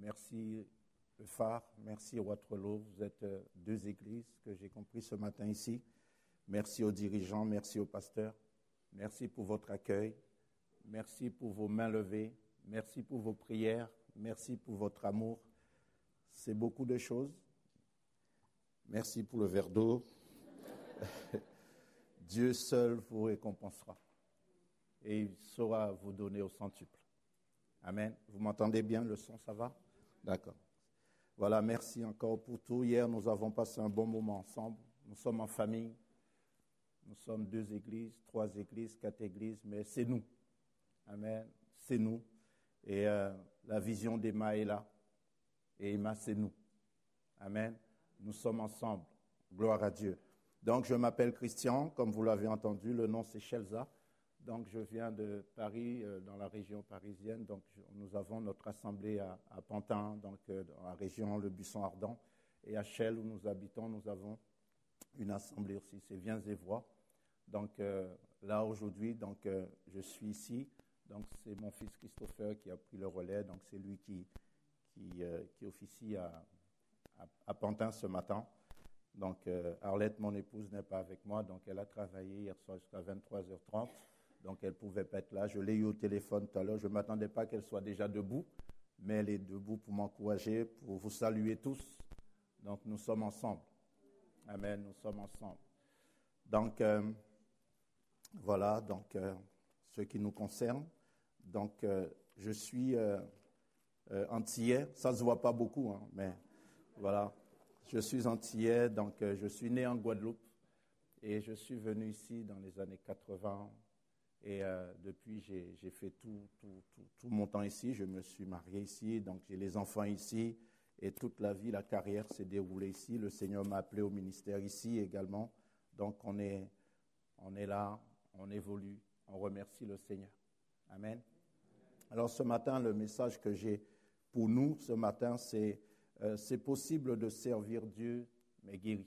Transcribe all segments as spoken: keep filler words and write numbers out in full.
Merci le phare, merci Waterloo. Vous êtes deux églises que j'ai compris ce matin ici. Merci aux dirigeants, merci aux pasteurs. Merci pour votre accueil. Merci pour vos mains levées. Merci pour vos prières. Merci pour votre amour. C'est beaucoup de choses. Merci pour le verre d'eau. Dieu seul vous récompensera. Et il saura vous donner au centuple. Amen. Vous m'entendez bien, le son, ça va? D'accord. Voilà, merci encore pour tout. Hier, nous avons passé un bon moment ensemble. Nous sommes en famille. Nous sommes deux églises, trois églises, quatre églises, mais c'est nous. Amen. C'est nous. Et euh, la vision d'Emma est là. Et Emma, c'est nous. Amen. Nous sommes ensemble. Gloire à Dieu. Donc, je m'appelle Christian, comme vous l'avez entendu. Le nom, c'est Shelza. Donc, je viens de Paris, euh, dans la région parisienne. Donc, je, nous avons notre assemblée à, à Pantin, donc euh, dans la région Le Buisson Ardent. Et à Chelles, où nous habitons, nous avons une assemblée aussi, c'est Viens-et-Voix. Donc, euh, là, aujourd'hui, donc, euh, je suis ici. Donc, c'est mon fils Christopher qui a pris le relais. Donc, c'est lui qui, qui, euh, qui officie à, à, à Pantin ce matin. Donc, euh, Arlette, mon épouse, n'est pas avec moi. Donc, elle a travaillé hier soir jusqu'à vingt-trois heures trente. Donc, elle ne pouvait pas être là. Je l'ai eu au téléphone tout à l'heure. Je ne m'attendais pas qu'elle soit déjà debout, mais elle est debout pour m'encourager, pour vous saluer tous. Donc, nous sommes ensemble. Amen, nous sommes ensemble. Donc, euh, voilà, donc, euh, ce qui nous concerne. Donc, euh, je suis euh, euh, antillais. Ça ne se voit pas beaucoup, hein, mais voilà. Je suis antillais, donc euh, je suis né en Guadeloupe et je suis venu ici dans les années quatre-vingts. Et euh, depuis, j'ai, j'ai fait tout, tout, tout, tout mon temps ici. Je me suis marié ici, donc j'ai les enfants ici. Et toute la vie, la carrière s'est déroulée ici. Le Seigneur m'a appelé au ministère ici également. Donc on est, on est là, on évolue, on remercie le Seigneur. Amen. Alors ce matin, le message que j'ai pour nous ce matin, c'est euh, c'est possible de servir Dieu, mais guéri.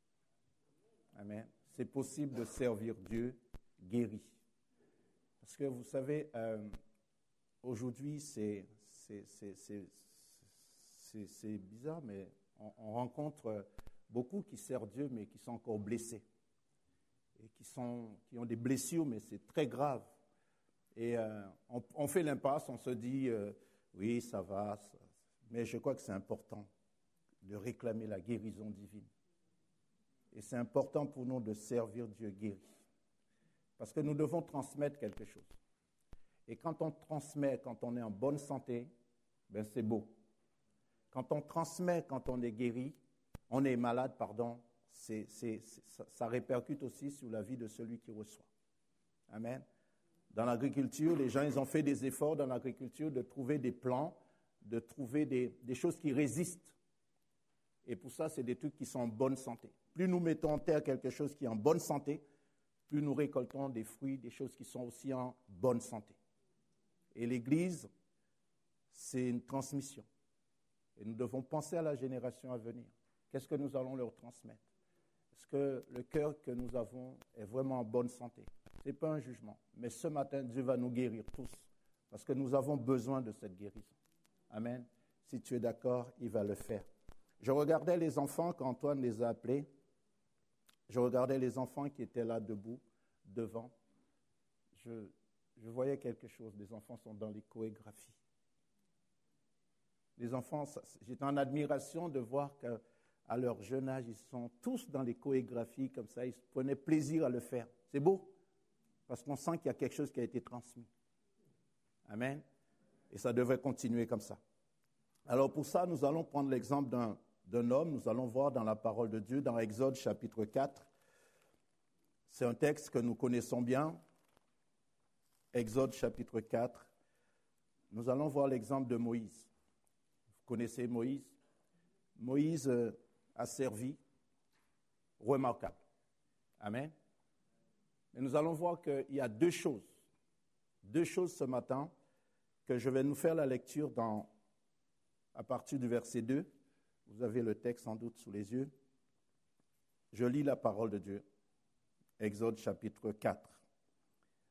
Amen. C'est possible de servir Dieu, guéri. Parce que vous savez, euh, aujourd'hui, c'est, c'est, c'est, c'est, c'est, c'est bizarre, mais on, on rencontre beaucoup qui servent Dieu, mais qui sont encore blessés. Et qui, sont, qui ont des blessures, mais c'est très grave. Et euh, on, on fait l'impasse, on se dit, euh, oui, ça va. Ça, mais je crois que c'est important de réclamer la guérison divine. Et c'est important pour nous de servir Dieu guéri. Parce que nous devons transmettre quelque chose. Et quand on transmet, quand on est en bonne santé, ben c'est beau. Quand on transmet, quand on est guéri, on est malade, pardon, c'est, c'est, c'est, ça, ça répercute aussi sur la vie de celui qui reçoit. Amen. Dans l'agriculture, les gens, ils ont fait des efforts dans l'agriculture de trouver des plants, de trouver des, des choses qui résistent. Et pour ça, c'est des trucs qui sont en bonne santé. Plus nous mettons en terre quelque chose qui est en bonne santé, plus nous récoltons des fruits, des choses qui sont aussi en bonne santé. Et l'Église, c'est une transmission. Et nous devons penser à la génération à venir. Qu'est-ce que nous allons leur transmettre? Est-ce que le cœur que nous avons est vraiment en bonne santé? Ce n'est pas un jugement. Mais ce matin, Dieu va nous guérir tous. Parce que nous avons besoin de cette guérison. Amen. Si tu es d'accord, il va le faire. Je regardais les enfants quand Antoine les a appelés. Je regardais les enfants qui étaient là debout, devant. Je, je voyais quelque chose. Les enfants sont dans les chorégraphies. Les enfants, ça, j'étais en admiration de voir qu'à leur jeune âge, ils sont tous dans les chorégraphies comme ça. Ils prenaient plaisir à le faire. C'est beau, parce qu'on sent qu'il y a quelque chose qui a été transmis. Amen. Et ça devrait continuer comme ça. Alors pour ça, nous allons prendre l'exemple d'un d'un homme, nous allons voir dans la parole de Dieu, dans Exode chapitre quatre. C'est un texte que nous connaissons bien. Exode chapitre quatre. Nous allons voir l'exemple de Moïse. Vous connaissez Moïse? Moïse euh, a servi, remarquable. Amen. Mais nous allons voir qu'il y a deux choses. Deux choses ce matin que je vais nous faire la lecture dans, à partir du verset deux. Vous avez le texte sans doute sous les yeux. Je lis la parole de Dieu. Exode chapitre quatre.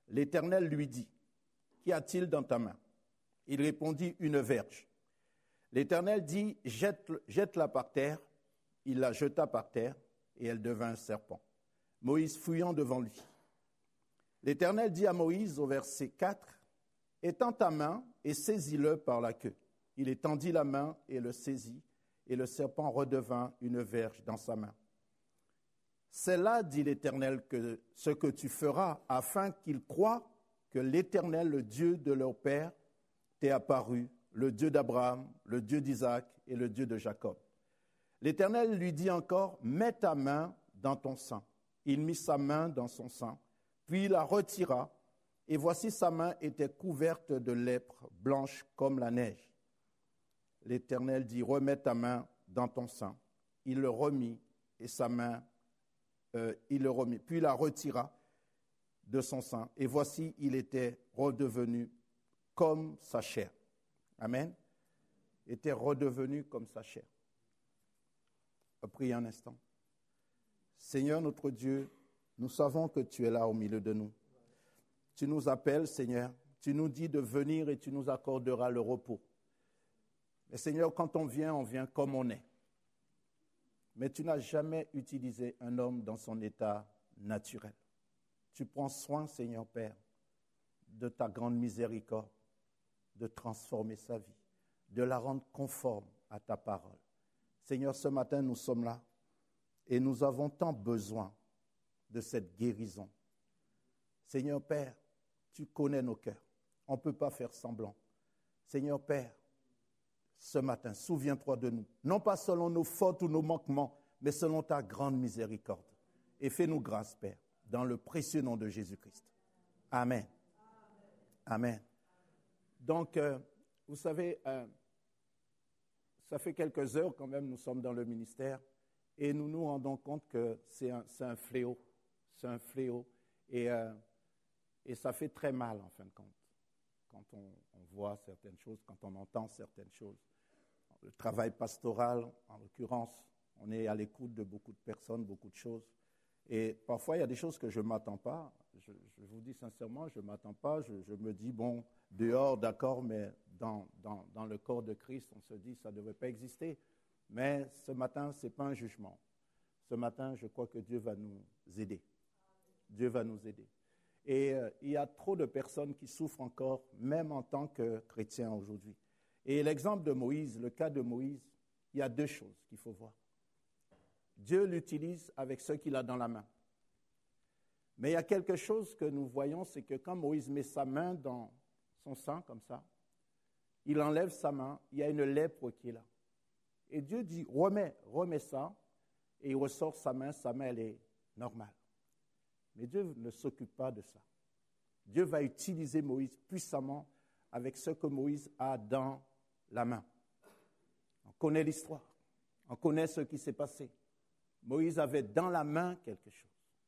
L'Éternel lui dit, « Qu'y a-t-il dans ta main ?» Il répondit, « Une verge. » L'Éternel dit, jette, jette-la par terre. Il la jeta par terre et elle devint un serpent. Moïse fuyant devant lui. L'Éternel dit à Moïse au verset quatre, « Étends ta main et saisis-le par la queue. » Il étendit la main et le saisit, et le serpent redevint une verge dans sa main. « C'est là, dit l'Éternel, que ce que tu feras, afin qu'ils croient que l'Éternel, le Dieu de leur père, t'est apparu, le Dieu d'Abraham, le Dieu d'Isaac et le Dieu de Jacob. » L'Éternel lui dit encore, « Mets ta main dans ton sein. » Il mit sa main dans son sein, puis il la retira, et voici sa main était couverte de lèpre, blanche comme la neige. L'Éternel dit, « Remets ta main dans ton sein. » Il le remit, et sa main, euh, il le remit, puis il la retira de son sein, et voici, il était redevenu comme sa chair. Amen. Était redevenu comme sa chair. On va prier un instant. Seigneur notre Dieu, nous savons que tu es là au milieu de nous. Tu nous appelles, Seigneur, tu nous dis de venir et tu nous accorderas le repos. Mais Seigneur, quand on vient, on vient comme on est. Mais tu n'as jamais utilisé un homme dans son état naturel. Tu prends soin, Seigneur Père, de ta grande miséricorde, de transformer sa vie, de la rendre conforme à ta parole. Seigneur, ce matin, nous sommes là et nous avons tant besoin de cette guérison. Seigneur Père, tu connais nos cœurs. On ne peut pas faire semblant. Seigneur Père, ce matin, souviens-toi de nous. Non pas selon nos fautes ou nos manquements, mais selon ta grande miséricorde. Et fais-nous grâce, Père, dans le précieux nom de Jésus-Christ. Amen. Amen. Donc, euh, vous savez, euh, ça fait quelques heures quand même, nous sommes dans le ministère et nous nous rendons compte que c'est un, c'est un fléau. C'est un fléau. Et, euh, et ça fait très mal, en fin de compte, quand on, on voit certaines choses, quand on entend certaines choses. Le travail pastoral, en l'occurrence, on est à l'écoute de beaucoup de personnes, beaucoup de choses. Et parfois, il y a des choses que je ne m'attends pas. Je, je vous dis sincèrement, je ne m'attends pas. Je, je me dis, bon, dehors, d'accord, mais dans, dans, dans le corps de Christ, on se dit, ça ne devrait pas exister. Mais ce matin, ce n'est pas un jugement. Ce matin, je crois que Dieu va nous aider. Dieu va nous aider. Et euh, il y a trop de personnes qui souffrent encore, même en tant que chrétiens aujourd'hui. Et l'exemple de Moïse, le cas de Moïse, il y a deux choses qu'il faut voir. Dieu l'utilise avec ce qu'il a dans la main. Mais il y a quelque chose que nous voyons, c'est que quand Moïse met sa main dans son sein, comme ça, il enlève sa main, il y a une lèpre qui est là. Et Dieu dit, remets, remets ça, et il ressort sa main, sa main, elle est normale. Mais Dieu ne s'occupe pas de ça. Dieu va utiliser Moïse puissamment avec ce que Moïse a dans la main. On connaît l'histoire, on connaît ce qui s'est passé. Moïse avait dans la main quelque chose.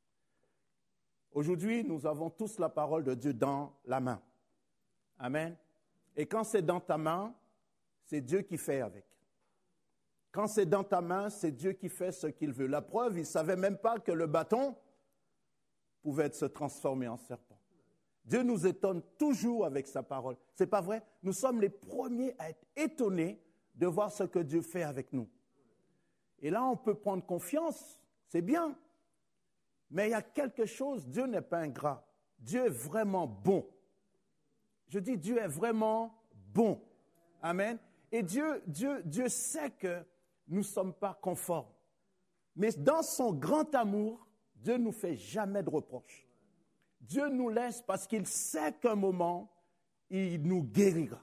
Aujourd'hui, nous avons tous la parole de Dieu dans la main. Amen. Et quand c'est dans ta main, c'est Dieu qui fait avec. Quand c'est dans ta main, c'est Dieu qui fait ce qu'il veut. La preuve, il ne savait même pas que le bâton pouvait se transformer en serpent. Dieu nous étonne toujours avec sa parole. Ce n'est pas vrai? Nous sommes les premiers à être étonnés de voir ce que Dieu fait avec nous. Et là, on peut prendre confiance, c'est bien. Mais il y a quelque chose, Dieu n'est pas ingrat. Dieu est vraiment bon. Je dis, Dieu est vraiment bon. Amen. Et Dieu, Dieu, Dieu sait que nous ne sommes pas conformes. Mais dans son grand amour, Dieu ne nous fait jamais de reproches. Dieu nous laisse parce qu'il sait qu'un moment, il nous guérira.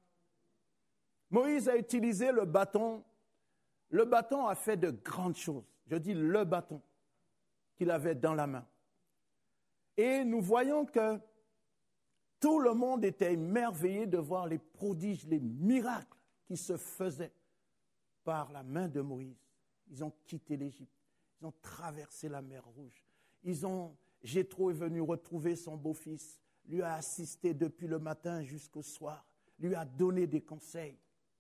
Moïse a utilisé le bâton. Le bâton a fait de grandes choses. Je dis le bâton qu'il avait dans la main. Et nous voyons que tout le monde était émerveillé de voir les prodiges, les miracles qui se faisaient par la main de Moïse. Ils ont quitté l'Égypte. Ils ont traversé la mer Rouge. Ils ont, Jéthro est venu retrouver son beau-fils, lui a assisté depuis le matin jusqu'au soir, lui a donné des conseils.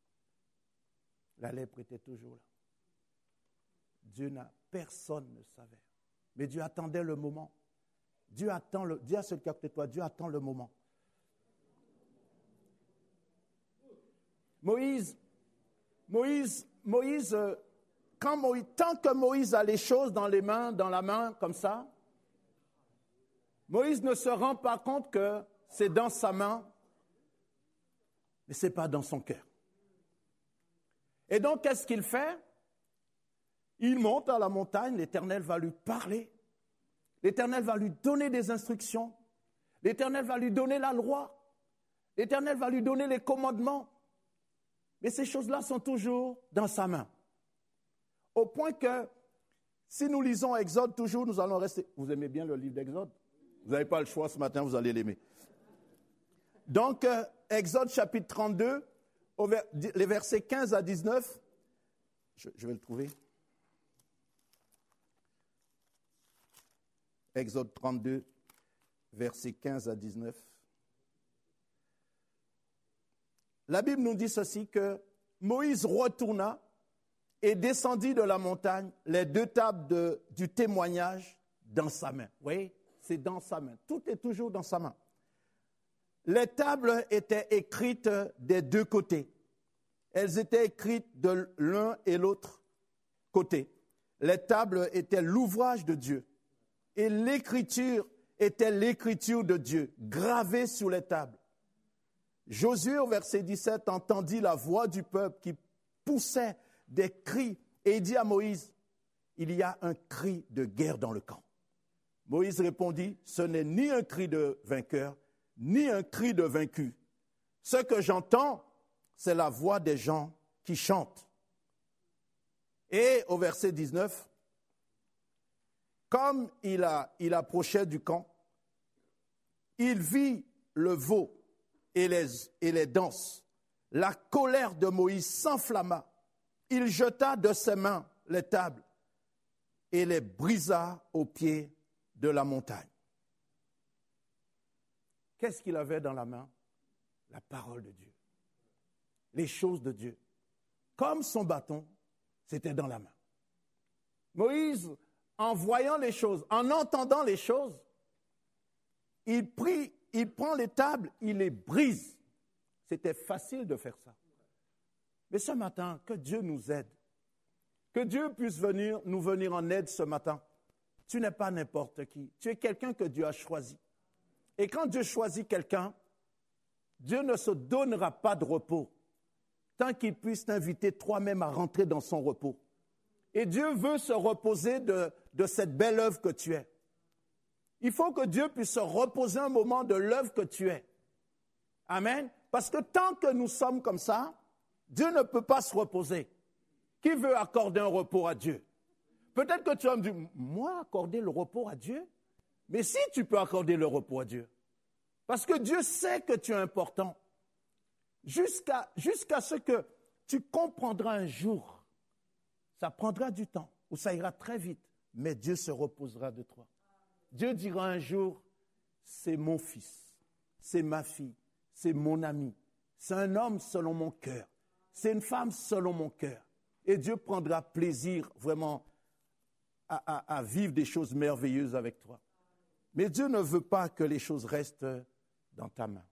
La lèpre était toujours là. Dieu n'a, personne ne savait. Mais Dieu attendait le moment. Dieu attend le, dis à celui qui est à côté de toi, Dieu attend le moment. Moïse Moïse, Moïse, quand Moïse, tant que Moïse a les choses dans les mains, dans la main, comme ça, Moïse ne se rend pas compte que c'est dans sa main, mais ce n'est pas dans son cœur. Et donc, qu'est-ce qu'il fait? Il monte à la montagne, l'Éternel va lui parler, l'Éternel va lui donner des instructions, l'Éternel va lui donner la loi, l'Éternel va lui donner les commandements. Mais ces choses-là sont toujours dans sa main. Au point que, si nous lisons Exode toujours, nous allons rester... Vous aimez bien le livre d'Exode? Vous n'avez pas le choix ce matin, vous allez l'aimer. Donc, euh, Exode chapitre trente-deux, au ver... les versets quinze à dix-neuf, je, je vais le trouver. Exode trente-deux, versets quinze à dix-neuf. La Bible nous dit ceci, que Moïse retourna et descendit de la montagne les deux tables de, du témoignage dans sa main. Vous voyez, c'est dans sa main. Tout est toujours dans sa main. Les tables étaient écrites des deux côtés. Elles étaient écrites de l'un et l'autre côté. Les tables étaient l'ouvrage de Dieu. Et l'écriture était l'écriture de Dieu, gravée sur les tables. Josué, au verset dix-sept, entendit la voix du peuple qui poussait des cris et il dit à Moïse, « Il y a un cri de guerre dans le camp. » Moïse répondit, « Ce n'est ni un cri de vainqueur, ni un cri de vaincu. Ce que j'entends, c'est la voix des gens qui chantent. » Et au verset dix-neuf, comme il, a, il approchait du camp, il vit le veau et les, et les danses. La colère de Moïse s'enflamma. Il jeta de ses mains les tables et les brisa au pied de la montagne. Qu'est-ce qu'il avait dans la main? La parole de Dieu. Les choses de Dieu. Comme son bâton, c'était dans la main. Moïse, en voyant les choses, en entendant les choses, il prit, il prend les tables, il les brise. C'était facile de faire ça. Mais ce matin, que Dieu nous aide. Que Dieu puisse venir, nous venir en aide ce matin. Tu n'es pas n'importe qui. Tu es quelqu'un que Dieu a choisi. Et quand Dieu choisit quelqu'un, Dieu ne se donnera pas de repos tant qu'il puisse t'inviter toi-même à rentrer dans son repos. Et Dieu veut se reposer de, de cette belle œuvre que tu es. Il faut que Dieu puisse se reposer un moment de l'œuvre que tu es. Amen. Parce que tant que nous sommes comme ça, Dieu ne peut pas se reposer. Qui veut accorder un repos à Dieu? Peut-être que tu vas me dire, moi, accorder le repos à Dieu? Mais si tu peux accorder le repos à Dieu. Parce que Dieu sait que tu es important. Jusqu'à, jusqu'à ce que tu comprendras un jour. Ça prendra du temps, ou ça ira très vite, mais Dieu se reposera de toi. Dieu dira un jour, c'est mon fils, c'est ma fille, c'est mon ami, c'est un homme selon mon cœur, c'est une femme selon mon cœur. Et Dieu prendra plaisir vraiment à, à, à vivre des choses merveilleuses avec toi. Mais Dieu ne veut pas que les choses restent dans ta main.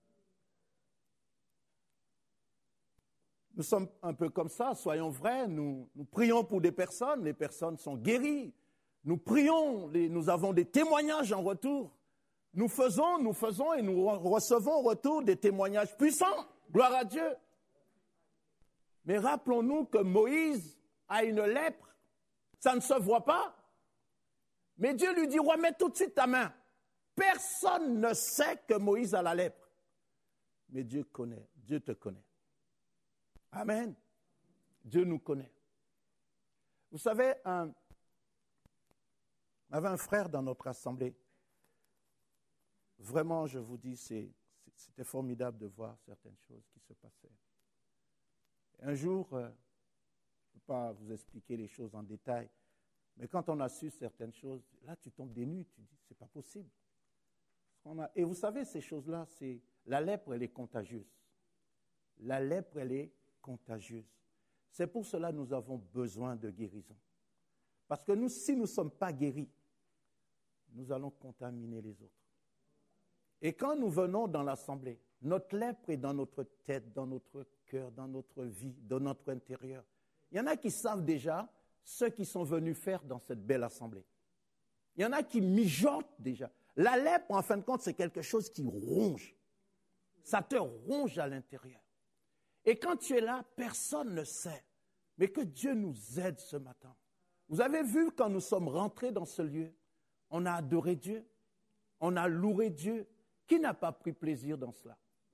Nous sommes un peu comme ça, soyons vrais, nous, nous prions pour des personnes, les personnes sont guéries. Nous prions, les, nous avons des témoignages en retour. Nous faisons, nous faisons et nous recevons en retour des témoignages puissants. Gloire à Dieu. Mais rappelons-nous que Moïse a une lèpre. Ça ne se voit pas. Mais Dieu lui dit, remets tout de suite ta main. Personne ne sait que Moïse a la lèpre. Mais Dieu connaît, Dieu te connaît. Amen. Dieu nous connaît. Vous savez, un, on avait un frère dans notre assemblée. Vraiment, je vous dis, c'est, c'était formidable de voir certaines choses qui se passaient. Un jour, euh, je ne peux pas vous expliquer les choses en détail, mais quand on a su certaines choses, là, tu tombes des nues, tu dis, c'est pas possible. On a, et vous savez, ces choses-là, c'est, la lèpre, elle est contagieuse. La lèpre, elle est contagieuse. C'est pour cela que nous avons besoin de guérison. Parce que nous, si nous ne sommes pas guéris, nous allons contaminer les autres. Et quand nous venons dans l'assemblée, Notre lèpre est dans notre tête, dans notre cœur, dans notre vie, dans notre intérieur. Il y en a qui savent déjà ce qu'ils sont venus faire dans cette belle assemblée. Il y en a qui mijotent déjà. La lèpre, en fin de compte, c'est quelque chose qui ronge. Ça te ronge à l'intérieur. Et quand tu es là, personne ne sait. Mais que Dieu nous aide ce matin. Vous avez vu quand nous sommes rentrés dans ce lieu, on a adoré Dieu, on a loué Dieu. Qui n'a pas pris plaisir dans cela?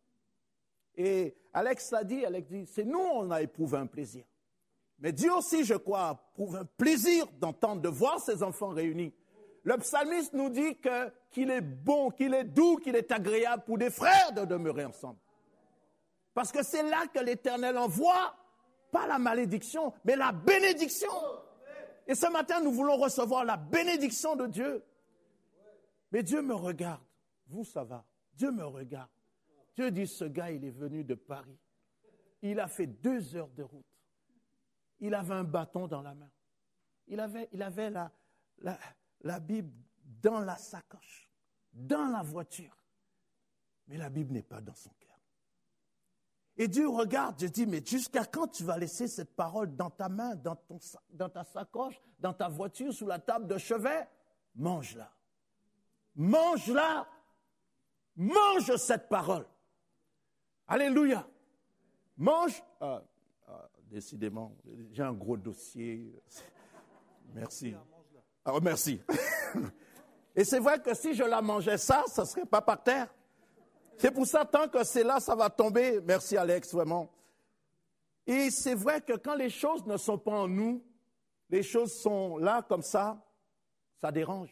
Et Alex l'a dit, Alex dit, c'est nous, on a éprouvé un plaisir. Mais Dieu aussi, je crois, éprouve un plaisir d'entendre, de voir ses enfants réunis. Le psalmiste nous dit que, qu'il est bon, qu'il est doux, qu'il est agréable pour des frères de demeurer ensemble. Parce que c'est là que l'Éternel envoie, pas la malédiction, mais la bénédiction. Et ce matin, nous voulons recevoir la bénédiction de Dieu. Mais Dieu me regarde. Vous, ça va. Dieu me regarde. Dieu dit, ce gars, il est venu de Paris. Il a fait deux heures de route. Il avait un bâton dans la main. Il avait, il avait la, la, la Bible dans la sacoche, dans la voiture. Mais la Bible n'est pas dans son cœur. Et Dieu regarde, Dieu dit, mais jusqu'à quand tu vas laisser cette parole dans ta main, dans, ton, dans ta sacoche, dans ta voiture, sous la table de chevet? Mange-la. Mange-la. Mange cette parole. Alléluia. Mange. Ah, ah, décidément, j'ai un gros dossier. Merci. Ah, merci. Et c'est vrai que si je la mangeais ça, ça ne serait pas par terre. C'est pour ça, tant que c'est là, ça va tomber. Merci Alex, vraiment. Et c'est vrai que quand les choses ne sont pas en nous, les choses sont là comme ça, ça dérange.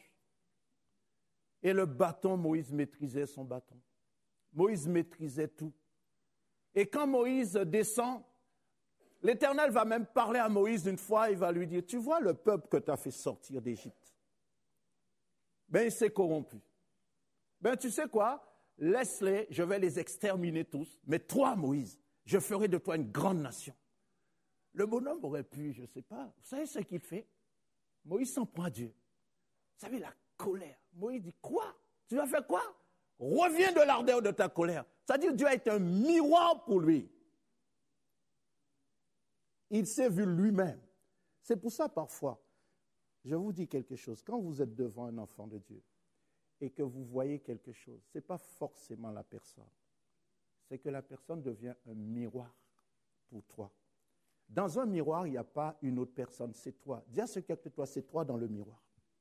Et le bâton, Moïse maîtrisait son bâton. Moïse maîtrisait tout. Et quand Moïse descend, l'Éternel va même parler à Moïse une fois, il va lui dire, tu vois le peuple que tu as fait sortir d'Égypte? Ben, il s'est corrompu. Ben, tu sais quoi? Laisse-les, je vais les exterminer tous. Mais toi, Moïse, je ferai de toi une grande nation. Le bonhomme aurait pu, je ne sais pas, vous savez ce qu'il fait? Moïse s'en prend à Dieu. Vous savez, la colère. Moïse dit, quoi? Tu vas faire quoi? Reviens de l'ardeur de ta colère. C'est-à-dire que Dieu a été un miroir pour lui. Il s'est vu lui-même. C'est pour ça, parfois, je vous dis quelque chose. Quand vous êtes devant un enfant de Dieu et que vous voyez quelque chose, ce n'est pas forcément la personne. C'est que la personne devient un miroir pour toi. Dans un miroir, il n'y a pas une autre personne, c'est toi. Dis à ce qui est avec toi, c'est toi dans le miroir.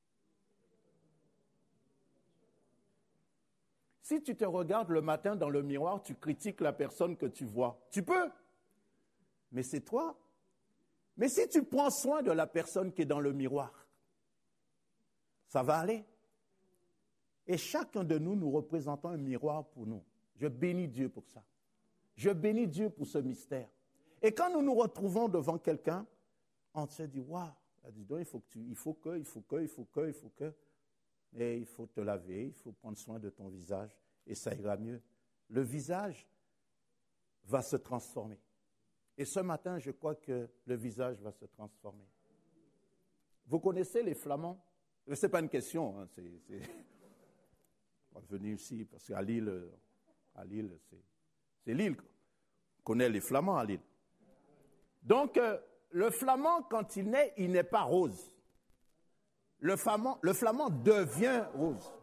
Si tu te regardes le matin dans le miroir, tu critiques la personne que tu vois. Tu peux, mais c'est toi. Mais si tu prends soin de la personne qui est dans le miroir, ça va aller. Et chacun de nous, nous représentons un miroir pour nous. Je bénis Dieu pour ça. Je bénis Dieu pour ce mystère. Et quand nous nous retrouvons devant quelqu'un, on se dit, waouh, dis donc, il faut que tu, il faut que, il faut que, il faut que, il faut que. Et il faut te laver, il faut prendre soin de ton visage et ça ira mieux. Le visage va se transformer. Et ce matin, je crois que le visage va se transformer. Vous connaissez les Flamands? Ce n'est pas une question, hein, c'est, c'est... on va venir ici parce qu'à Lille, à Lille, c'est, c'est Lille. On connaît les Flamands à Lille. Donc, euh, le Flamand, quand il naît, il n'est pas rose. Le flamand, le flamand devient rose.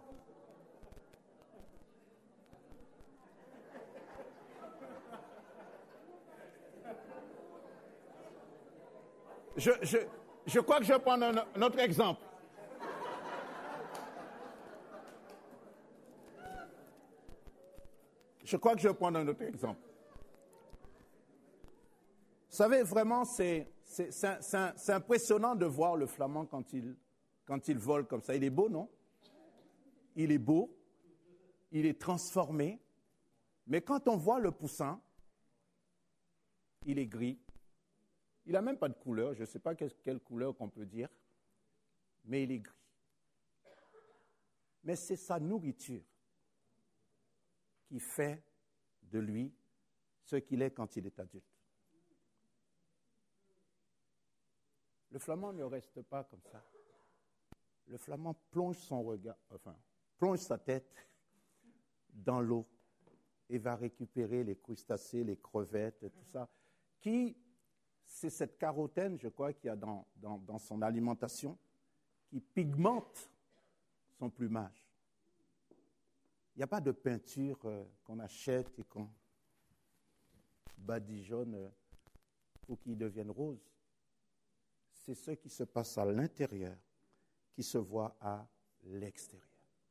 Je, je, je crois que je vais prendre un, un autre exemple. Je crois que je vais prendre un autre exemple. Vous savez, vraiment, c'est, c'est, c'est, c'est, c'est impressionnant de voir le flamand quand il... Quand il vole comme ça, il est beau, non? Il est beau, il est transformé. Mais quand on voit le poussin, il est gris. Il n'a même pas de couleur, je ne sais pas quelle couleur qu'on peut dire, mais il est gris. Mais c'est sa nourriture qui fait de lui ce qu'il est quand il est adulte. Le flamand ne reste pas comme ça. Le flamand plonge son regard, enfin, plonge sa tête dans l'eau et va récupérer les crustacés, les crevettes, tout ça, qui, c'est cette carotène, je crois, qu'il y a dans, dans, dans son alimentation, qui pigmente son plumage. Il n'y a pas de peinture euh, qu'on achète et qu'on badigeonne euh, pour qu'il devienne rose. C'est ce qui se passe à l'intérieur qui se voit à l'extérieur.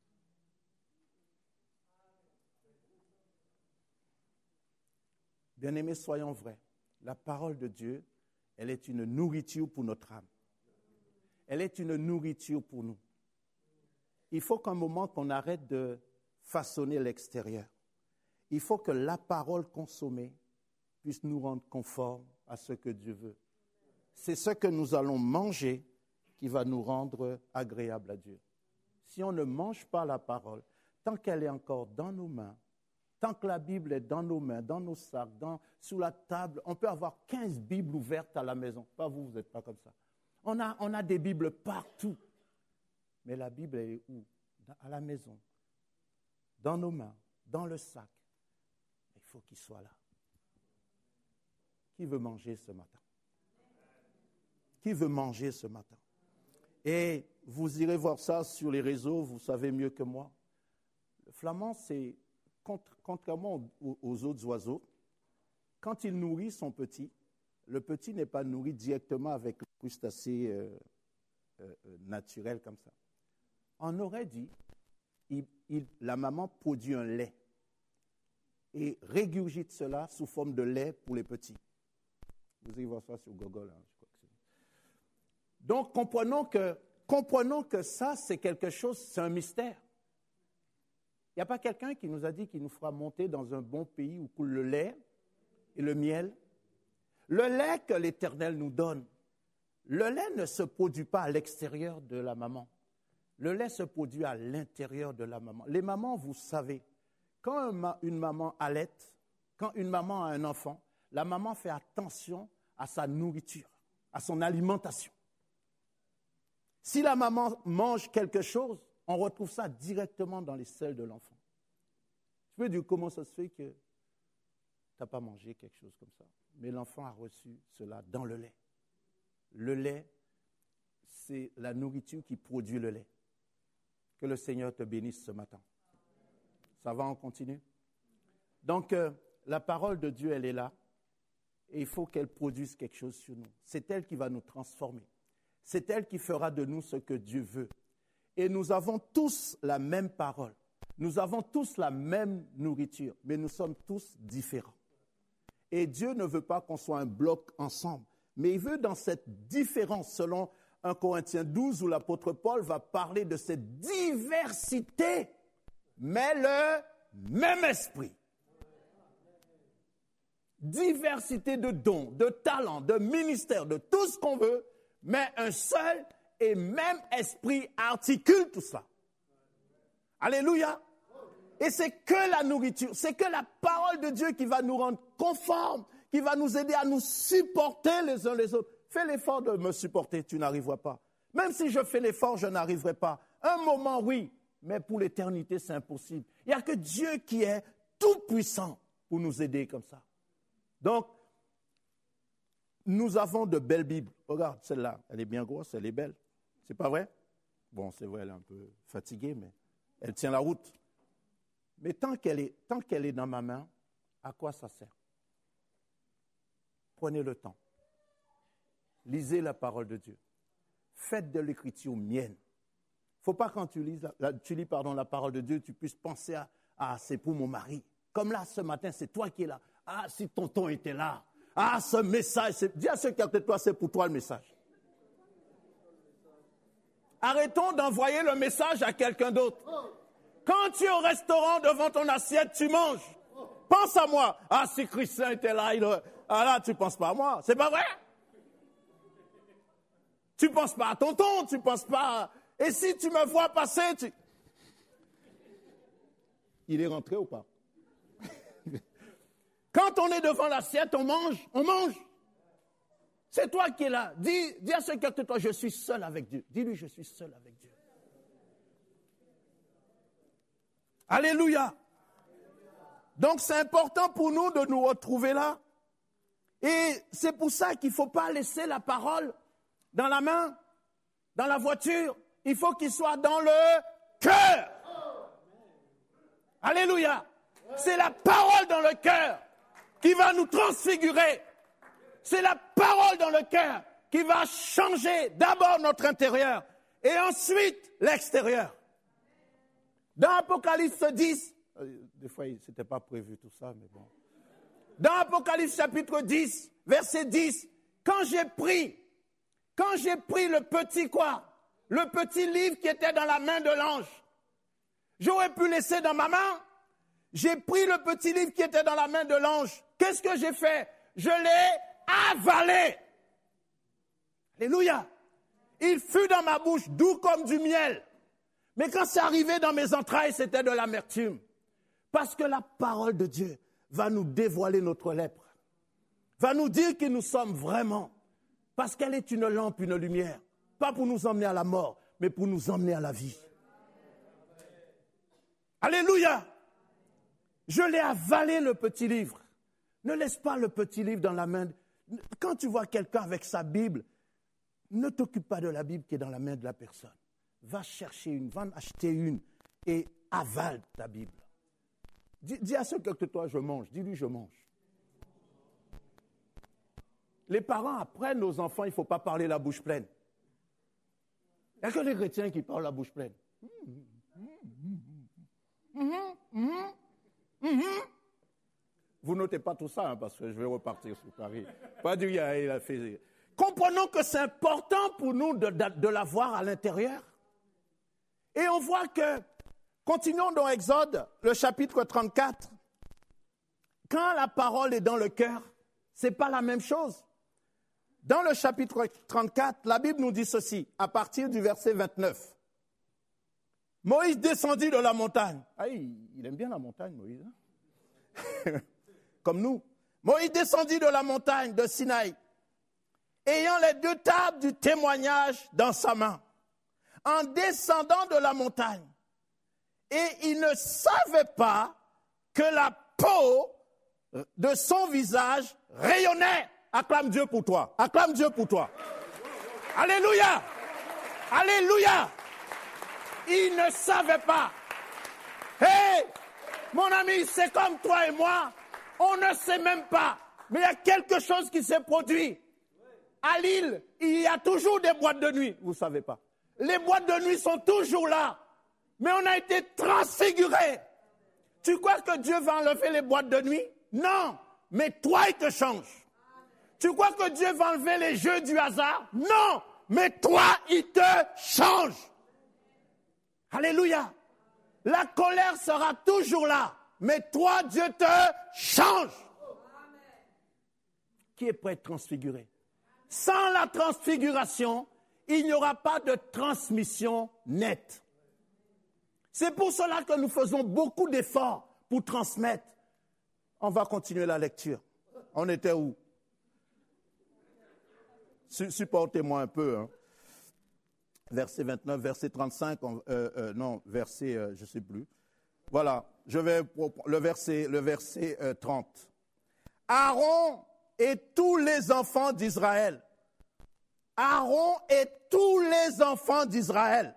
Bien-aimés, soyons vrais. La parole de Dieu, elle est une nourriture pour notre âme. Elle est une nourriture pour nous. Il faut qu'un moment qu'on arrête de façonner l'extérieur. Il faut que la parole consommée puisse nous rendre conformes à ce que Dieu veut. C'est ce que nous allons manger qui va nous rendre agréables à Dieu. Si on ne mange pas la parole, tant qu'elle est encore dans nos mains, tant que la Bible est dans nos mains, dans nos sacs, dans, sous la table, on peut avoir quinze Bibles ouvertes à la maison. Pas vous, vous n'êtes pas comme ça. On a, on a des Bibles partout. Mais la Bible est où? À la maison, dans nos mains, dans le sac. Il faut qu'il soit là. Qui veut manger ce matin? Qui veut manger ce matin? Et vous irez voir ça sur les réseaux, vous savez mieux que moi. Le flamand, c'est, contrairement aux, aux autres oiseaux, quand il nourrit son petit, le petit n'est pas nourri directement avec le crustacé euh, euh, naturel comme ça. On aurait dit, il, il, la maman produit un lait et régurgite cela sous forme de lait pour les petits. Vous allez voir ça sur Google. Hein, je crois que c'est... Donc, comprenons que, comprenons que ça, c'est quelque chose, c'est un mystère. Il n'y a pas quelqu'un qui nous a dit qu'il nous fera monter dans un bon pays où coule le lait et le miel. Le lait que l'Éternel nous donne, le lait ne se produit pas à l'extérieur de la maman. Le lait se produit à l'intérieur de la maman. Les mamans, vous savez, quand une maman allaite, quand une maman a un enfant, la maman fait attention à sa nourriture, à son alimentation. Si la maman mange quelque chose, on retrouve ça directement dans les selles de l'enfant. Tu peux dire comment ça se fait que tu n'as pas mangé quelque chose comme ça, mais l'enfant a reçu cela dans le lait. Le lait, c'est la nourriture qui produit le lait. Que le Seigneur te bénisse ce matin. Ça va, on continue? Donc, euh, la parole de Dieu, elle est là. Et il faut qu'elle produise quelque chose sur nous. C'est elle qui va nous transformer. C'est elle qui fera de nous ce que Dieu veut. Et nous avons tous la même parole. Nous avons tous la même nourriture, mais nous sommes tous différents. Et Dieu ne veut pas qu'on soit un bloc ensemble, mais il veut dans cette différence, selon un Corinthiens douze, où l'apôtre Paul va parler de cette diversité, mais le même esprit. Diversité de dons, de talents, de ministères, de tout ce qu'on veut, mais un seul et même esprit articule tout ça. Alléluia. Et c'est que la nourriture, c'est que la parole de Dieu qui va nous rendre conformes, qui va nous aider à nous supporter les uns les autres. Fais l'effort de me supporter, tu n'arriveras pas. Même si je fais l'effort, je n'arriverai pas. Un moment, oui, mais pour l'éternité, c'est impossible. Il n'y a que Dieu qui est tout puissant pour nous aider comme ça. Donc, nous avons de belles Bibles. Regarde, celle-là, elle est bien grosse, elle est belle. C'est pas vrai? Bon, c'est vrai, elle est un peu fatiguée, mais elle tient la route. Mais tant qu'elle est, tant qu'elle est dans ma main, à quoi ça sert? Prenez le temps. Lisez la parole de Dieu. Faites de l'écriture mienne. Il ne faut pas quand tu lis, la, tu lis pardon, la parole de Dieu, tu puisses penser à, ah, c'est pour mon mari. Comme là, ce matin, c'est toi qui es là. Ah, si tonton était là. Ah, ce message, c'est... dis à ceux qui ont peut-être toi, c'est pour toi le message. Arrêtons d'envoyer le message à quelqu'un d'autre. Quand tu es au restaurant devant ton assiette, tu manges. Pense à moi. Ah, si Christian était là, il aurait... Ah là, tu ne penses pas à moi. C'est pas vrai? Tu ne penses pas à tonton, tu ne penses pas à... Et si tu me vois passer, tu... Il est rentré ou pas? Quand on est devant l'assiette, on mange, on mange. C'est toi qui es là. Dis, dis à ceux qui sont toi, je suis seul avec Dieu. Dis-lui, je suis seul avec Dieu. Alléluia. Donc c'est important pour nous de nous retrouver là. Et c'est pour ça qu'il ne faut pas laisser la parole dans la main, dans la voiture. Il faut qu'il soit dans le cœur. Alléluia. C'est la parole dans le cœur qui va nous transfigurer. C'est la parole dans le cœur qui va changer d'abord notre intérieur et ensuite l'extérieur. Dans Apocalypse dix, des fois ce n'était pas prévu tout ça, mais bon. Dans Apocalypse chapitre dix, verset dix, quand j'ai pris, quand j'ai pris le petit quoi, le petit livre qui était dans la main de l'ange, j'aurais pu laisser dans ma main. J'ai pris le petit livre qui était dans la main de l'ange. Qu'est-ce que j'ai fait? Je l'ai avalé. Alléluia. Il fut dans ma bouche doux comme du miel. Mais quand c'est arrivé dans mes entrailles, c'était de l'amertume. Parce que la parole de Dieu va nous dévoiler notre lèpre. Va nous dire qui nous sommes vraiment. Parce qu'elle est une lampe, une lumière. Pas pour nous emmener à la mort, mais pour nous emmener à la vie. Alléluia. Je l'ai avalé, le petit livre. Ne laisse pas le petit livre dans la main. Quand tu vois quelqu'un avec sa Bible, ne t'occupe pas de la Bible qui est dans la main de la personne. Va chercher une, va en acheter une et avale ta Bible. Dis, dis à ceux que toi je mange, dis-lui je mange. Les parents apprennent aux enfants, il ne faut pas parler la bouche pleine. Il n'y a que les chrétiens qui parlent la bouche pleine. Vous notez pas tout ça, hein, parce que je vais repartir sur Paris. Pas du il a fait. Comprenons que c'est important pour nous de, de, de l'avoir à l'intérieur. Et on voit que, continuons dans Exode, le chapitre trente-quatre. Quand la parole est dans le cœur, ce n'est pas la même chose. Dans le chapitre trente-quatre, la Bible nous dit ceci, à partir du verset vingt-neuf. Moïse descendit de la montagne. Ah, il, il aime bien la montagne, Moïse. Hein? Comme nous. Moïse descendit de la montagne de Sinaï, ayant les deux tables du témoignage dans sa main, en descendant de la montagne. Et il ne savait pas que la peau de son visage rayonnait. Acclame Dieu pour toi. Acclame Dieu pour toi. Alléluia. Alléluia. Il ne savait pas. Hé, hey, mon ami, c'est comme toi et moi. On ne sait même pas. Mais il y a quelque chose qui s'est produit. À Lille, il y a toujours des boîtes de nuit. Vous ne savez pas. Les boîtes de nuit sont toujours là. Mais on a été transfigurés. Tu crois que Dieu va enlever les boîtes de nuit? Non. Mais toi, il te change. Tu crois que Dieu va enlever les jeux du hasard? Non. Mais toi, il te change. Alléluia. La colère sera toujours là. Mais toi, Dieu te change. Qui est prêt à être transfiguré? Sans la transfiguration, il n'y aura pas de transmission nette. C'est pour cela que nous faisons beaucoup d'efforts pour transmettre. On va continuer la lecture. On était où? Supportez-moi un peu. Hein. Verset vingt-neuf, verset trente-cinq, on, euh, euh, non, verset, euh, je ne sais plus. Voilà, je vais le verset, le verset euh, trente. Aaron et tous les enfants d'Israël. Aaron et tous les enfants d'Israël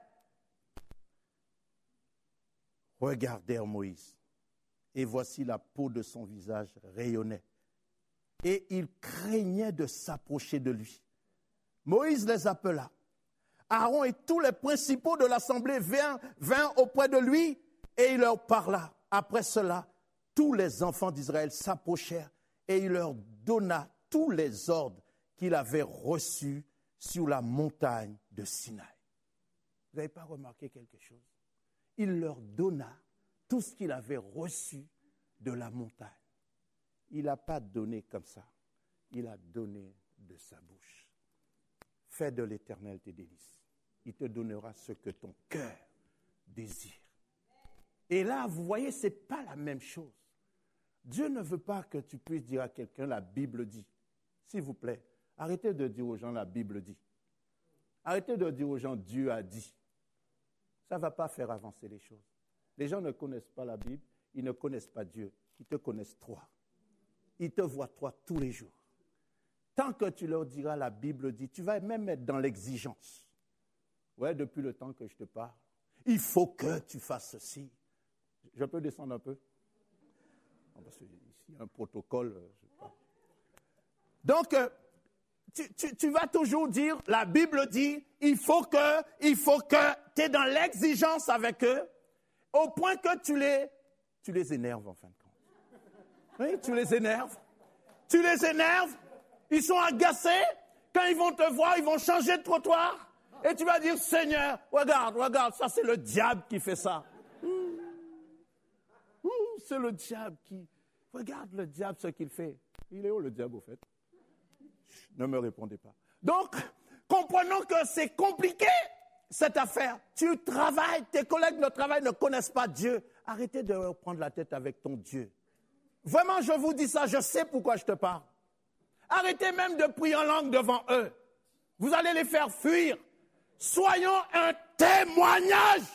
regardèrent Moïse. Et voici la peau de son visage rayonnait. Et ils craignaient de s'approcher de lui. Moïse les appela. Aaron et tous les principaux de l'assemblée vinrent, vinrent auprès de lui et il leur parla. Après cela, tous les enfants d'Israël s'approchèrent et il leur donna tous les ordres qu'il avait reçus sur la montagne de Sinaï. Vous n'avez pas remarqué quelque chose? Il leur donna tout ce qu'il avait reçu de la montagne. Il n'a pas donné comme ça. Il a donné de sa bouche. Fais de l'Éternel tes délices. Il te donnera ce que ton cœur désire. Et là, vous voyez, ce n'est pas la même chose. Dieu ne veut pas que tu puisses dire à quelqu'un, la Bible dit. S'il vous plaît, arrêtez de dire aux gens, la Bible dit. Arrêtez de dire aux gens, Dieu a dit. Ça ne va pas faire avancer les choses. Les gens ne connaissent pas la Bible, ils ne connaissent pas Dieu. qu'ils te connaissent toi. Ils te voient toi tous les jours. Tant que tu leur diras, la Bible dit, tu vas même être dans l'exigence. Ouais, depuis le temps que je te parle, il faut que tu fasses ceci. Je peux descendre un peu? Parce que ici, il y a un protocole. Je sais pas. Donc, tu, tu, tu vas toujours dire, la Bible dit, il faut que, il faut que, tu es dans l'exigence avec eux, au point que tu les, tu les énerves en fin de compte. Oui, tu les énerves. Tu les énerves. Ils sont agacés. Quand ils vont te voir, ils vont changer de trottoir. Et tu vas dire, Seigneur, regarde, regarde, ça c'est le diable qui fait ça. Ouh. Ouh, c'est le diable qui... Regarde le diable, ce qu'il fait. Il est où le diable au fait? Ne me répondez pas. Donc, comprenons que c'est compliqué, cette affaire. Tu travailles, tes collègues de travail ne connaissent pas Dieu. Arrêtez de leur prendre la tête avec ton Dieu. Vraiment, je vous dis ça, je sais pourquoi je te parle. Arrêtez même de prier en langue devant eux. Vous allez les faire fuir. Soyons un témoignage.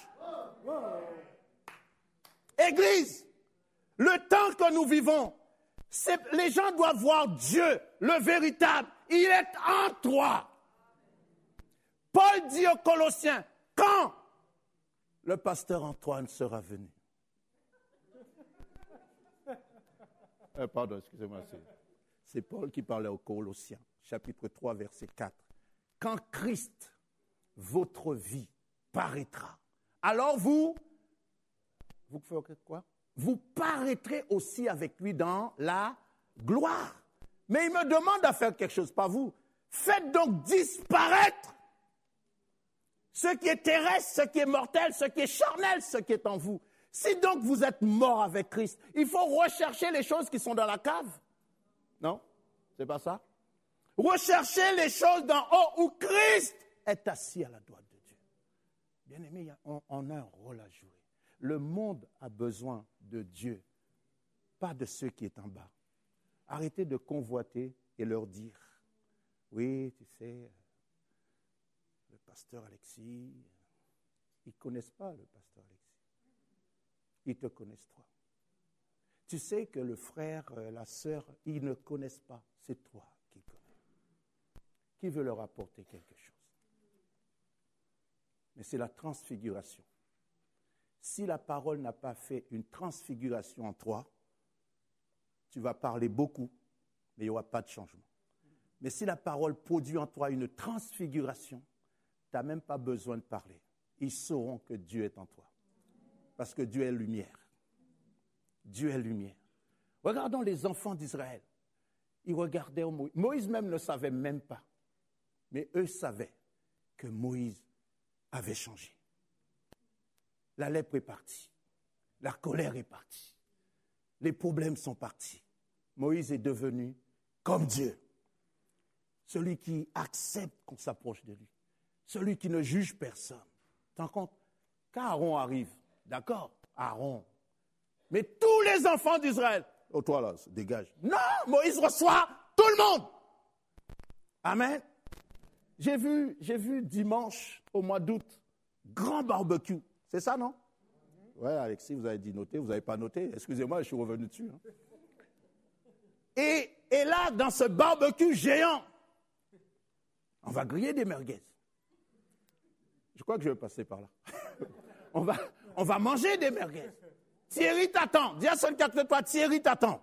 Église, le temps que nous vivons, c'est, les gens doivent voir Dieu, le véritable. Il est en toi. Paul dit aux Colossiens, quand le pasteur Antoine sera venu? Euh, pardon, excusez-moi. C'est, c'est Paul qui parlait aux Colossiens, chapitre trois, verset quatre. Quand Christ, votre vie, paraîtra, alors vous, vous ferez quoi? Vous paraîtrez aussi avec lui dans la gloire. Mais il me demande à faire quelque chose, pas vous. Faites donc disparaître ce qui est terrestre, ce qui est mortel, ce qui est charnel, ce qui est en vous. Si donc vous êtes mort avec Christ, il faut rechercher les choses qui sont dans la cave. Non? C'est pas ça? Recherchez les choses d'en haut où Christ est assis à la droite de Dieu. Bien-aimés, on, on a un rôle à jouer. Le monde a besoin de Dieu, pas de ceux qui sont en bas. Arrêtez de convoiter et leur dire, oui, tu sais, le pasteur Alexis, ils ne connaissent pas le pasteur Alexis. Ils te connaissent toi. Tu sais que le frère, la sœur, ils ne connaissent pas. C'est toi qui connais. Qui veut leur apporter quelque chose? Mais c'est la transfiguration. Si la parole n'a pas fait une transfiguration en toi, tu vas parler beaucoup, mais il n'y aura pas de changement. Mais si la parole produit en toi une transfiguration, tu n'as même pas besoin de parler. Ils sauront que Dieu est en toi. Parce que Dieu est lumière. Dieu est lumière. Regardons les enfants d'Israël. Ils regardaient Moïse. Moïse même ne savait même pas. Mais eux savaient que Moïse avait changé. La lèpre est partie. La colère est partie. Les problèmes sont partis. Moïse est devenu comme Dieu. Celui qui accepte qu'on s'approche de lui. Celui qui ne juge personne. Tu te rends compte? Quand Aaron arrive, d'accord, Aaron. Mais tous les enfants d'Israël, oh toi là, dégage. Non, Moïse reçoit tout le monde. Amen. J'ai vu, j'ai vu dimanche au mois d'août, grand barbecue. C'est ça, non? Oui, Alexis, vous avez dit noter, vous n'avez pas noté. Excusez-moi, je suis revenu dessus. Hein. Et, et là, dans ce barbecue géant, on va griller des merguez. Je crois que je vais passer par là. on, va, on va manger des merguez. Thierry t'attend. Dis à celui qui est à côté de toi, Thierry t'attend.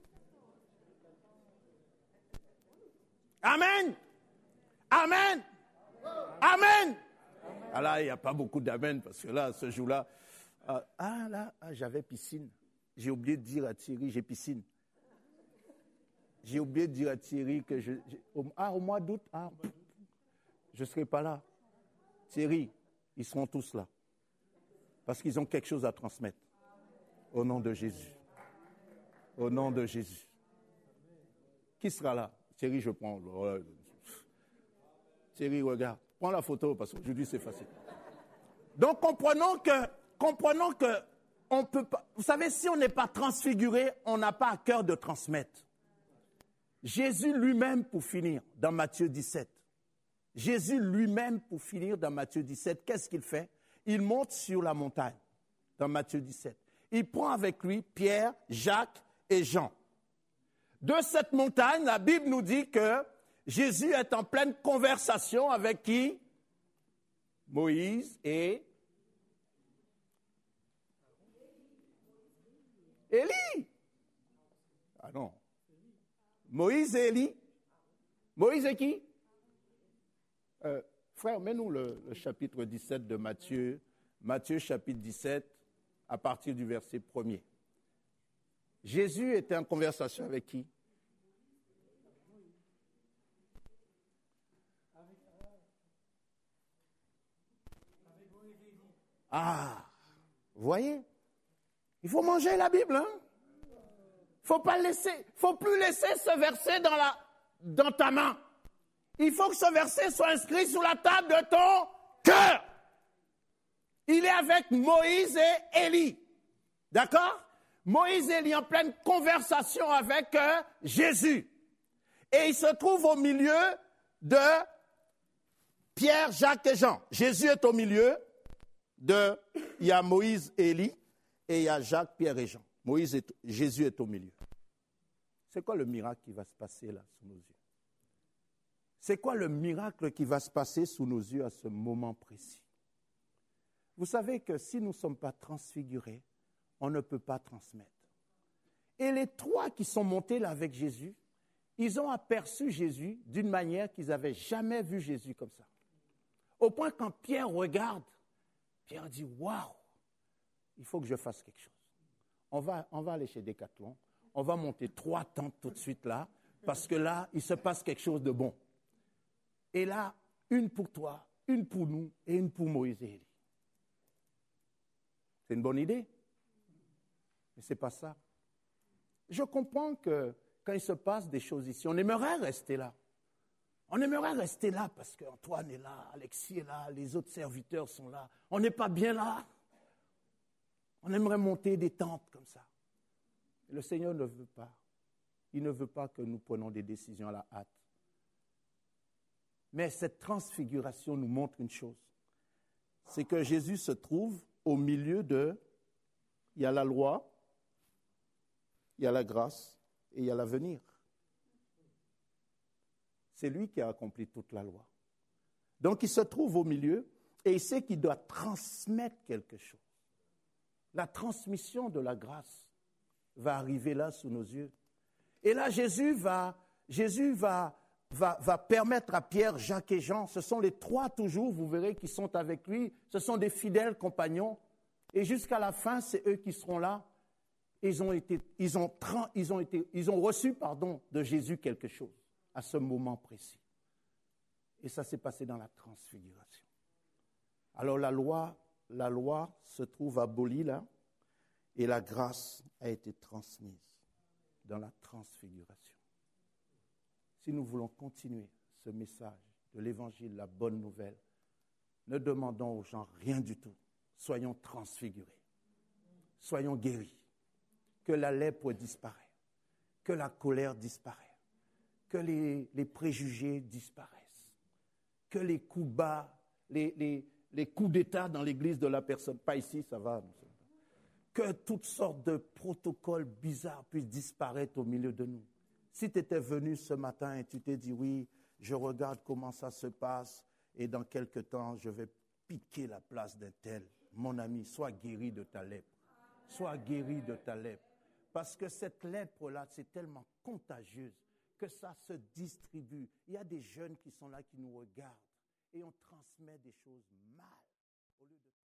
Amen. Amen. Amen. Ah là, il n'y a pas beaucoup d'amen parce que là, ce jour-là, ah, ah là, ah, j'avais piscine. J'ai oublié de dire à Thierry, j'ai piscine. J'ai oublié de dire à Thierry que je... Au, ah, au mois d'août, ah, je ne serai pas là. Thierry, ils seront tous là. Parce qu'ils ont quelque chose à transmettre. Au nom de Jésus. Au nom de Jésus. Qui sera là? Thierry, je prends. Thierry, regarde. Prends la photo parce qu'aujourd'hui, c'est facile. Donc, comprenons que, comprenons que, on peut pas. Vous savez, si on n'est pas transfiguré, on n'a pas à cœur de transmettre. Jésus lui-même, pour finir, dans Matthieu dix-sept. Jésus lui-même, pour finir, dans Matthieu dix-sept, qu'est-ce qu'il fait? Il monte sur la montagne, dans Matthieu dix-sept. Il prend avec lui Pierre, Jacques et Jean. De cette montagne, la Bible nous dit que Jésus est en pleine conversation avec qui? Moïse et Élie. Ah non. Moïse et Élie. Moïse et qui? Euh, frère, mets-nous le, le chapitre dix-sept de Matthieu. Matthieu chapitre dix-sept, à partir du verset premier. Jésus était en conversation avec qui? Ah, vous voyez? Il faut manger la Bible, hein? Faut pas laisser, faut plus laisser ce verset dans la, dans ta main. Il faut que ce verset soit inscrit sur la table de ton cœur. Il est avec Moïse et Élie. D'accord? Moïse et Élie en pleine conversation avec euh, Jésus. Et il se trouve au milieu de Pierre, Jacques et Jean. Jésus est au milieu de, il y a Moïse et Élie, et il y a Jacques, Pierre et Jean. Moïse est, Jésus est au milieu. C'est quoi le miracle qui va se passer là, sous nos yeux? C'est quoi le miracle qui va se passer sous nos yeux à ce moment précis? Vous savez que si nous ne sommes pas transfigurés, on ne peut pas transmettre. Et les trois qui sont montés là avec Jésus, ils ont aperçu Jésus d'une manière qu'ils n'avaient jamais vu Jésus comme ça. Au point quand Pierre regarde, Pierre dit « Waouh, il faut que je fasse quelque chose. On va, on va aller chez Decathlon, on va monter trois tentes tout de suite là, parce que là, il se passe quelque chose de bon. Et là, une pour toi, une pour nous et une pour Moïse et Élie. » C'est une bonne idée, mais ce n'est pas ça. Je comprends que quand il se passe des choses ici, on aimerait rester là. On aimerait rester là parce qu'Antoine est là, Alexis est là, les autres serviteurs sont là. On n'est pas bien là. On aimerait monter des tentes comme ça. Le Seigneur ne veut pas. Il ne veut pas que nous prenions des décisions à la hâte. Mais cette transfiguration nous montre une chose. C'est que Jésus se trouve au milieu de... Il y a la loi, il y a la grâce et il y a l'avenir. C'est lui qui a accompli toute la loi. Donc il se trouve au milieu et il sait qu'il doit transmettre quelque chose. La transmission de la grâce va arriver là sous nos yeux. Et là, Jésus va, Jésus va, va, va permettre à Pierre, Jacques et Jean, ce sont les trois toujours, vous verrez, qui sont avec lui, ce sont des fidèles compagnons. Et jusqu'à la fin, c'est eux qui seront là. Ils ont, été, ils ont, ils ont, été, ils ont reçu pardon, de Jésus quelque chose à ce moment précis. Et ça s'est passé dans la transfiguration. Alors la loi, la loi se trouve abolie là, et la grâce a été transmise dans la transfiguration. Si nous voulons continuer ce message de l'Évangile, la bonne nouvelle, ne demandons aux gens rien du tout. Soyons transfigurés, soyons guéris, que la lèpre disparaisse, que la colère disparaisse, que les, les préjugés disparaissent, que les coups bas, les, les, les coups d'état dans l'église de la personne, pas ici, ça va, que toutes sortes de protocoles bizarres puissent disparaître au milieu de nous. Si tu étais venu ce matin et tu t'es dit, oui, je regarde comment ça se passe et dans quelque temps, je vais piquer la place d'un tel. Mon ami, sois guéri de ta lèpre. Sois guéri de ta lèpre. Parce que cette lèpre-là, c'est tellement contagieuse que ça se distribue. Il y a des jeunes qui sont là, qui nous regardent et on transmet des choses mal. Au lieu de